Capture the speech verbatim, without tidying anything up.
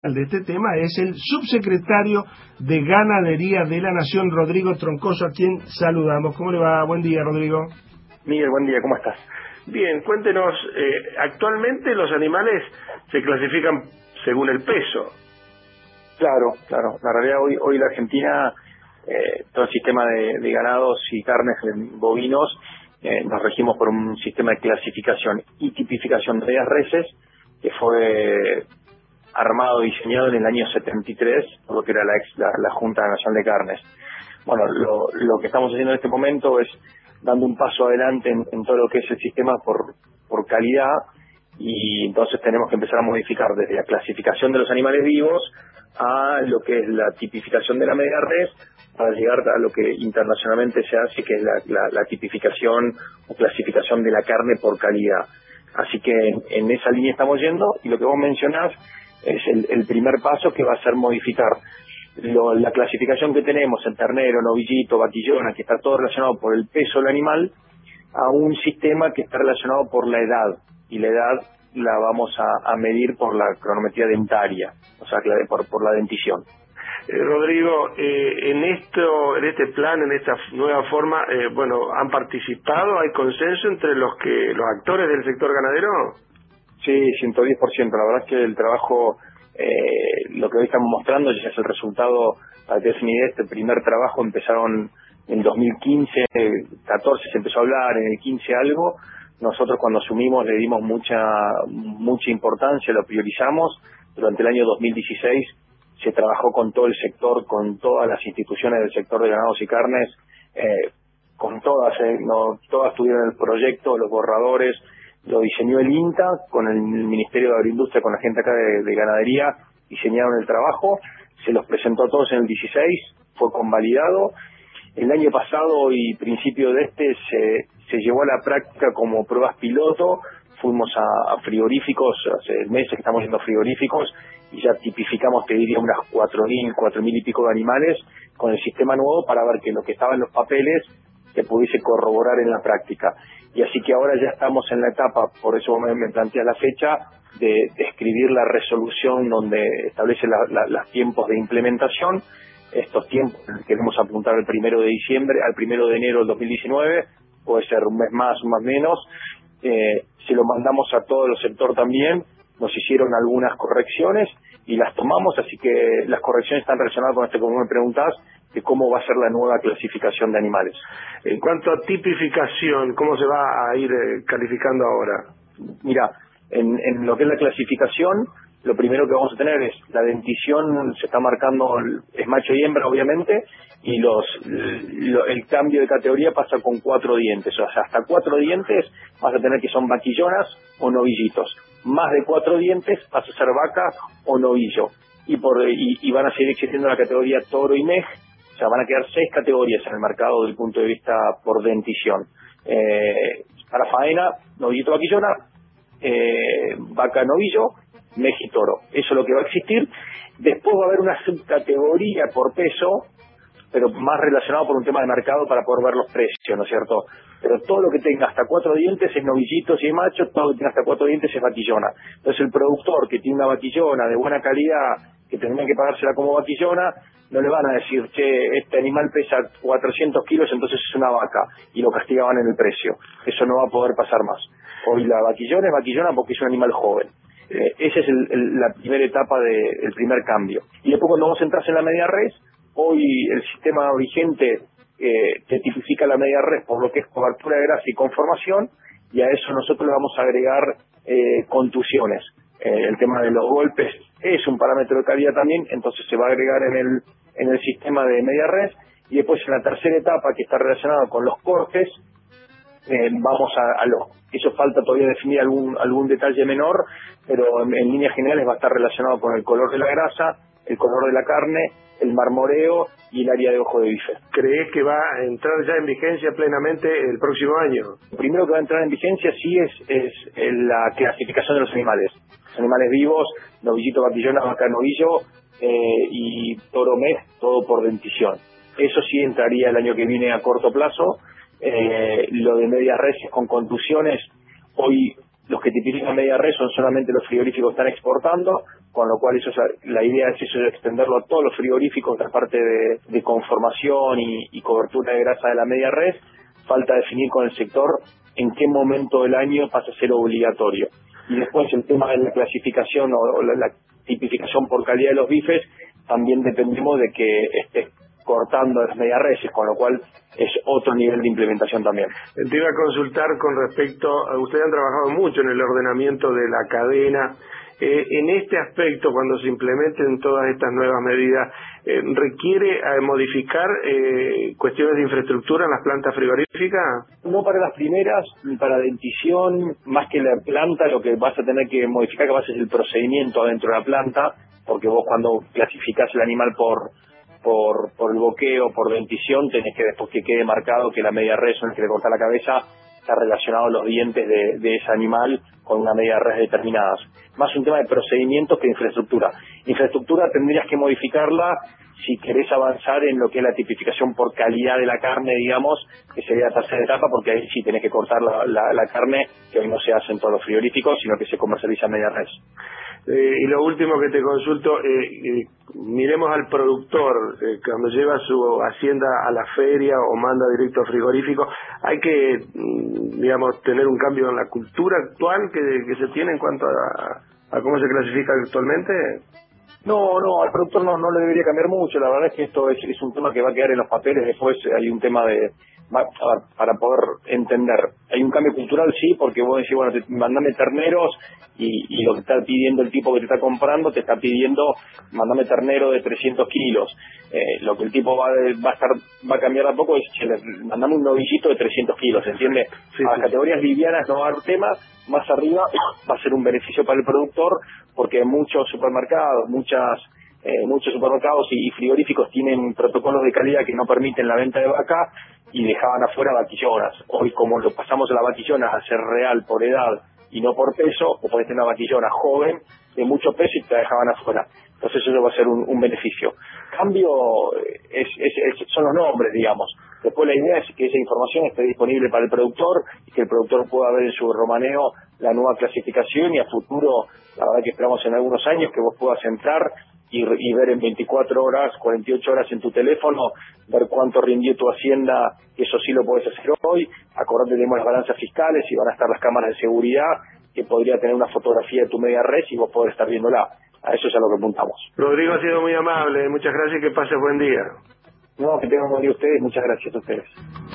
de este tema es el subsecretario de Ganadería de la Nación, Rodrigo Troncoso, a quien saludamos. ¿Cómo le va? Buen día, Rodrigo. Miguel, buen día, ¿cómo estás? Bien, cuéntenos, eh, actualmente los animales se clasifican según el peso. Claro, claro. La realidad hoy, hoy la Argentina, eh, todo el sistema de, de ganados y carnes bovinos, eh, nos regimos por un sistema de clasificación y tipificación de medias reses que fue armado y diseñado en el año setenta y tres, por lo que era la, ex, la, la Junta Nacional de Carnes. Bueno, lo, lo que estamos haciendo en este momento es dando un paso adelante en, en todo lo que es el sistema por, por calidad, y entonces tenemos que empezar a modificar desde la clasificación de los animales vivos a lo que es la tipificación de la media res, para llegar a lo que internacionalmente se hace, que es la, la, la tipificación o clasificación de la carne por calidad. Así que en, en esa línea estamos yendo, y lo que vos mencionás es el, el primer paso, que va a ser modificar lo, la clasificación que tenemos en ternero, novillito, vaquillona, que está todo relacionado por el peso del animal, a un sistema que está relacionado por la edad, y la edad la vamos a, a medir por la cronometría dentaria, o sea, por, por la dentición. Eh, Rodrigo, eh, en esto, en este plan, en esta nueva forma, eh, bueno, ¿han participado? ¿Hay consenso entre los que los actores del sector ganadero? Sí, ciento diez por ciento. La verdad es que el trabajo, eh, lo que hoy estamos mostrando ya es el resultado. Para que te des una idea, este primer trabajo empezaron en dos mil quince, catorce se empezó a hablar, en el quince algo. Nosotros cuando asumimos le dimos mucha mucha importancia, lo priorizamos. Durante el año dos mil dieciséis se trabajó con todo el sector, con todas las instituciones del sector de ganados y carnes, eh, con todas, eh, no, todas tuvieron el proyecto, los borradores. Lo diseñó el INTA con el Ministerio de Agroindustria, con la gente acá de, de Ganadería, diseñaron el trabajo, se los presentó a todos en el dieciséis, fue convalidado. El año pasado y principio de este se, se llevó a la práctica como pruebas piloto. Fuimos a, a frigoríficos, hace meses que estamos yendo a frigoríficos, y ya tipificamos, te diría, unas cuatro mil, cuatro mil y pico de animales con el sistema nuevo, para ver que lo que estaba en los papeles se pudiese corroborar en la práctica. Y así que ahora ya estamos en la etapa, por eso me, me plantea la fecha, de, de escribir la resolución donde establece la, la, los tiempos de implementación. Estos tiempos queremos apuntar al primero de diciembre, al primero de enero del dos mil diecinueve, puede ser un mes más, un mes menos. Eh, se lo mandamos a todo el sector también, nos hicieron algunas correcciones y las tomamos, así que las correcciones están relacionadas con esto, como me preguntás, de cómo va a ser la nueva clasificación de animales. En cuanto a tipificación, ¿cómo se va a ir eh, calificando ahora? Mira, en, en lo que es la clasificación, lo primero que vamos a tener es la dentición, se está marcando, es macho y hembra obviamente, y los lo, el cambio de categoría pasa con cuatro dientes, o sea, hasta cuatro dientes vas a tener que son vaquillonas o novillitos. Más de cuatro dientes vas a ser vaca o novillo, y, por, y, y van a seguir existiendo la categoría toro y mej. O sea, van a quedar seis categorías en el mercado desde el punto de vista por dentición. Eh, para faena, novillito, vaquillona, eh, vaca, novillo, mej y toro. Eso es lo que va a existir. Después va a haber una subcategoría por peso, pero más relacionado por un tema de mercado para poder ver los precios, ¿no es cierto? Pero todo lo que tenga hasta cuatro dientes es novillitos y es macho, todo lo que tenga hasta cuatro dientes es vaquillona. Entonces el productor que tiene una vaquillona de buena calidad, que tendría que pagársela como vaquillona, no le van a decir, che, este animal pesa cuatrocientos kilos, entonces es una vaca, y lo castigaban en el precio. Eso no va a poder pasar más. Hoy la vaquillona es vaquillona porque es un animal joven. Eh, esa es el, el, la primera etapa del de, primer cambio. Y después cuando vos entras en la media res, hoy el sistema vigente eh, te tipifica la media res por lo que es cobertura de grasa y conformación, y a eso nosotros le vamos a agregar eh, contusiones. Eh, el tema de los golpes es un parámetro de calidad también, entonces se va a agregar en el, en el sistema de media res. Y después en la tercera etapa, que está relacionada con los cortes, eh, vamos a, a los, eso falta todavía definir algún, algún detalle menor, pero en, en líneas generales va a estar relacionado con el color de la grasa, el color de la carne, el marmoreo y el área de ojo de bife. ¿Crees que va a entrar ya en vigencia plenamente el próximo año? Lo primero que va a entrar en vigencia sí es, es, es la clasificación de los animales. Los animales vivos, novillito, vaquillona, vaca, novillo eh, y toro mej, todo por dentición. Eso sí entraría el año que viene a corto plazo. Eh, lo de media res con contusiones, hoy los que tipifican media res son solamente los frigoríficos que están exportando. con lo cual eso es, la idea es eso, de extenderlo a todos los frigoríficos, la parte de, de conformación y, y cobertura de grasa de la media res. Falta definir con el sector en qué momento del año pasa a ser obligatorio. Y después el tema de la clasificación o, o la, la tipificación por calidad de los bifes, también dependemos de que esté cortando las media reses, con lo cual es otro nivel de implementación también. Te iba a consultar con respecto, a, ustedes han trabajado mucho en el ordenamiento de la cadena. Eh, en este aspecto, cuando se implementen todas estas nuevas medidas, eh, ¿requiere eh, modificar eh, cuestiones de infraestructura en las plantas frigoríficas? No para las primeras, ni para dentición, más que la planta, lo que vas a tener que modificar que vas a es el procedimiento adentro de la planta, porque vos cuando clasificás el animal por por por el boqueo, por dentición, tenés que después que quede marcado que la media res en el que le corta la cabeza está relacionado a los dientes de, de ese animal con una media res determinadas. Más un tema de procedimientos que de infraestructura. Infraestructura tendrías que modificarla si querés avanzar en lo que es la tipificación por calidad de la carne, digamos, que sería la tercera etapa, porque ahí sí tenés que cortar la, la, la carne, que hoy no se hace en todos los frigoríficos, sino que se comercializa media res. Eh, y lo último que te consulto, eh, eh, miremos al productor, eh, cuando lleva su hacienda a la feria o manda directo al frigorífico, hay que, digamos, tener un cambio en la cultura actual que, que se tiene en cuanto a, a cómo se clasifica actualmente. No, no, al productor no, no le debería cambiar mucho. La verdad es que esto es, es un tema que va a quedar en los papeles. Después hay un tema de, va, a ver, para poder entender, hay un cambio cultural, sí, porque vos decís, bueno, te, mandame terneros y, y lo que está pidiendo el tipo que te está comprando, te está pidiendo, mandame ternero de trescientos kilos. Eh, lo que el tipo va, va a estar, va a cambiar a poco es, che, mandame un novillito de trescientos kilos, ¿entiendes? Sí, a las sí. categorías livianas no va a haber tema, más arriba va a ser un beneficio para el productor, porque muchos supermercados, muchas eh, muchos supermercados y, y frigoríficos tienen protocolos de calidad que no permiten la venta de vaca y dejaban afuera vaquillonas. Hoy, como lo pasamos a las vaquillonas a ser real por edad y no por peso, o podés tener una vaquillona joven de mucho peso y te la dejaban afuera. Entonces eso va a ser un, un beneficio. Cambio es, es, es, son los nombres, digamos. Después la idea es que esa información esté disponible para el productor y que el productor pueda ver en su romaneo la nueva clasificación, y a futuro, la verdad que esperamos en algunos años que vos puedas entrar y, y ver en veinticuatro horas, cuarenta y ocho horas en tu teléfono, ver cuánto rindió tu hacienda. Eso sí lo podés hacer hoy. Acordate, tenemos las balanzas fiscales y van a estar las cámaras de seguridad, que podría tener una fotografía de tu media res y vos podés estar viéndola. A eso es a lo que apuntamos. Rodrigo, ha sido muy amable, muchas gracias y que pases buen día. No, que tengan buen día ustedes, muchas gracias a ustedes.